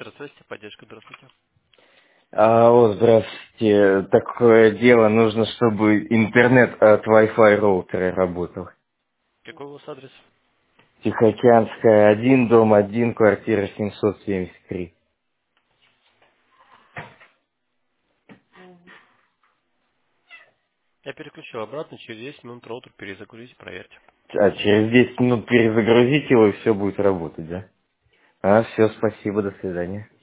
Здравствуйте, поддержка, здравствуйте. Алло, здравствуйте. Такое дело, нужно, чтобы интернет от Wi-Fi роутера работал. Какой у вас адрес? Тихоокеанская, 1, дом 1, квартира 773. Я переключил обратно, через 10 минут роутер перезагрузите, проверьте. А через 10 минут перезагрузить его, и все будет работать, да? Все, спасибо, до свидания.